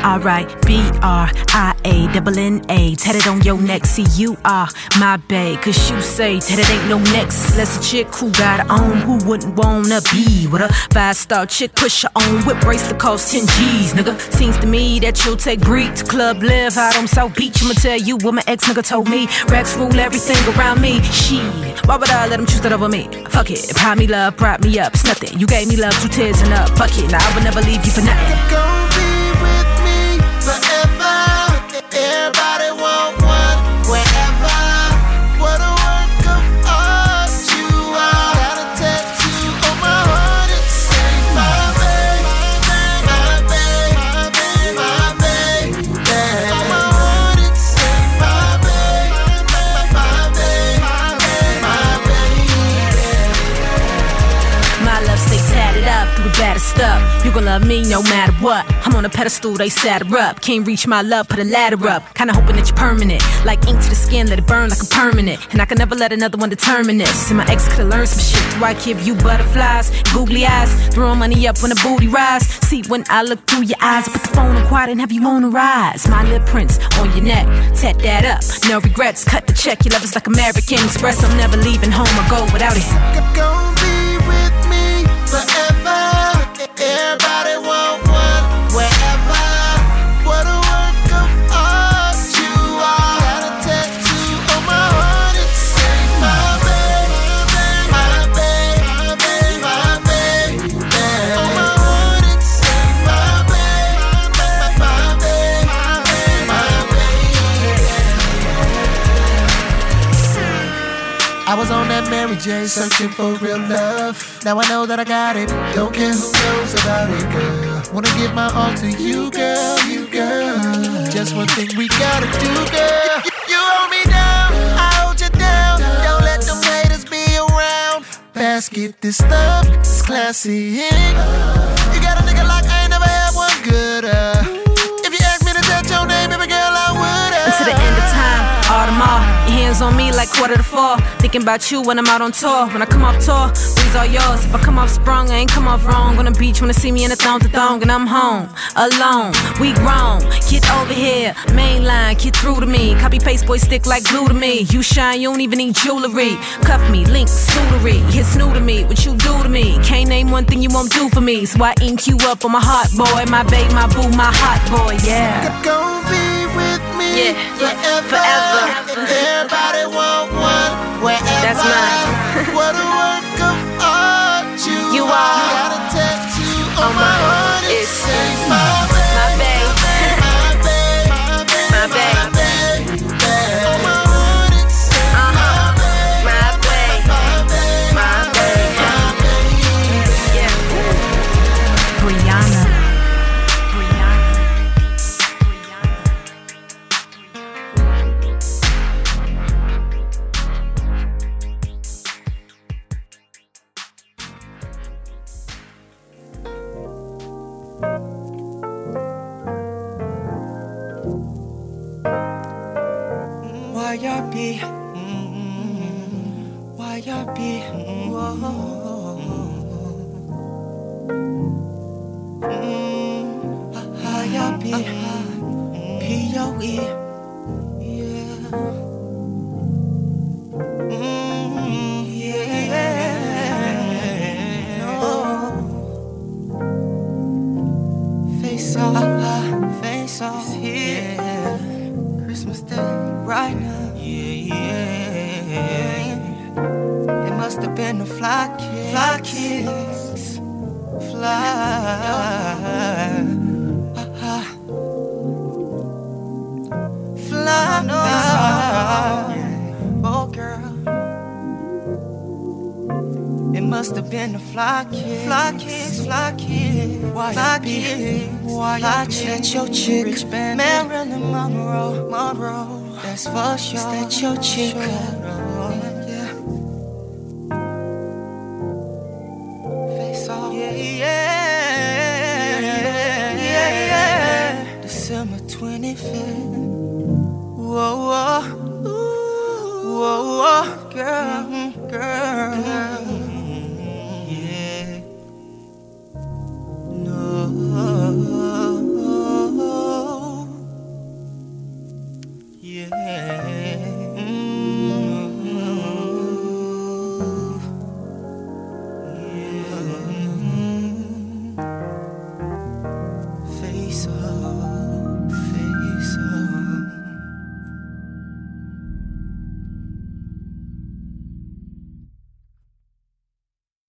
R-I-B-R-I-A-N-N-A. Tatted on your neck, see you are my bae. Cause you say tatted ain't no next. Less a chick who got her own, who wouldn't wanna be with a 5-star chick, push her own whip bracelet cost 10 G's, nigga. Seems to me that you'll take Greek to club live out on South Beach. I'ma tell you what my ex-nigga told me. Racks rule everything around me. Shit, why would I let him choose that over me? Fuck it, buy me love, prop me up, it's nothing. You gave me love, 2 tears and a bucket. Now I would never leave you for nothing. You're gonna be with me forever. Everybody want one, wherever. What a work of art you are. Got a tattoo on my heart, it say my babe, my babe, my babe, my babe. On my heart it say my babe, my babe, my babe. My love stay tatted up through the baddest stuff. You gon' love me no matter what. I'm on a pedestal, they sat her up. Can't reach my love, put a ladder up. Kinda hoping that you're permanent. Like ink to the skin, let it burn like a permanent. And I can never let another one determine this. And my ex could've learned some shit. Do I give you butterflies, googly eyes? Throwing money up when the booty rise. See, when I look through your eyes, I put the phone on quiet and have you on the rise. My lip prints on your neck, tat that up. No regrets, cut the check. Your love is like American Express. I'm never leaving home or go without it. You're gonna be with me forever. Everybody want one, wherever. What a work of art you are. Got a tattoo on my heart, it say my babe, my babe, my babe, my babe. On my heart it say my babe, my babe, my babe. I was on that Mary J searching for real love. Now I know that I got it. Don't care who knows about it, girl. Wanna give my all to you, girl, you girl. Just one thing we gotta do, girl. You hold me down, I hold you down. Don't let them haters be around. Basket this stuff, it's classy. You got a nigga like I ain't never had one good. If you ask me to touch your name, baby girl, I would. Until the end of time, all tomorrow. Your hands on me like 3:45. Thinking about you when I'm out on tour. When I come off tour, these are yours. If I come off sprung, I ain't come off wrong. On the beach, wanna see me in a thong to thong. And I'm home, alone, we grown. Get over here, mainline, get through to me. Copy paste, boy, stick like glue to me. You shine, you don't even need jewelry. Cuff me, link, suitery. It's new to me, what you do to me. Can't name one thing you won't do for me. So I ink you up on my heart, boy. My babe, my boo, my hot boy, yeah. You're gonna be with me forever. Everybody want one, wherever. That's mine. What a work of art you are. Got a tattoo on my heart, it say my babe, my babe, my babe, my babe, my babe. On my heart it say my babe, my babe, my babe, my babe, my babe. yeah. Brianna. Face off, yeah. Christmas Day, right now, yeah. It must have been the fly kiss, fly, no, oh girl. It must have been the fly kiss. Why that your chick? Rich band, Marilyn Monroe. That's for sure. Is that your chick?